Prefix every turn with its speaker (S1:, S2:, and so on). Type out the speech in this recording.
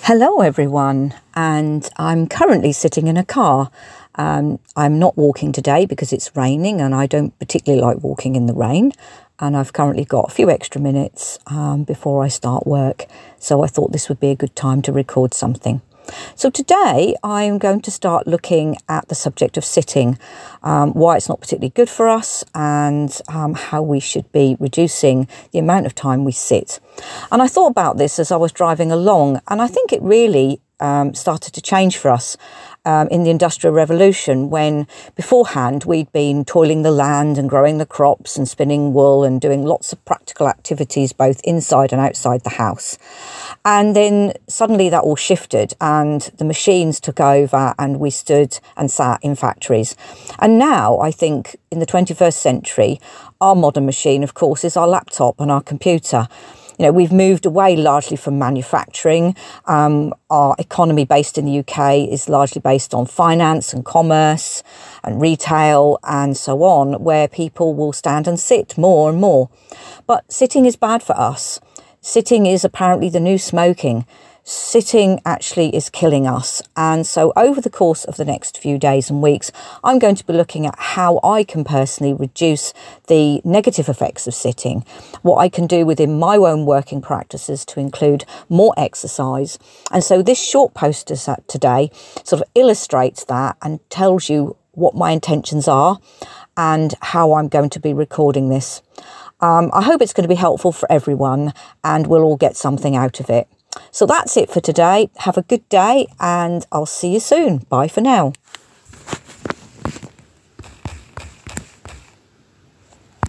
S1: Hello everyone, and I'm currently sitting in a car. I'm not walking today because it's raining and I don't particularly like walking in the rain, and I've currently got a few extra minutes before I start work, so I thought this would be a good time to record something. So today I'm going to start looking at the subject of sitting, why it's not particularly good for us, and how we should be reducing the amount of time we sit. And I thought about this as I was driving along, and I think it really started to change for us in the Industrial Revolution, when beforehand we'd been toiling the land and growing the crops and spinning wool and doing lots of practical activities both inside and outside the house. And then suddenly that all shifted and the machines took over and we stood and sat in factories. And now I think in the 21st century, our modern machine, of course, is our laptop and our computer. You know, we've moved away largely from manufacturing. Our economy based in the UK is largely based on finance and commerce and retail and so on, where people will stand and sit more and more. But sitting is bad for us. Sitting is apparently the new smoking. Sitting actually is killing us. And so over the course of the next few days and weeks, I'm going to be looking at how I can personally reduce the negative effects of sitting, what I can do within my own working practices to include more exercise. And so this short post today sort of illustrates that and tells you what my intentions are and how I'm going to be recording this. I hope it's going to be helpful for everyone and we'll all get something out of it. So that's it for today. Have a good day and I'll see you soon. Bye for now.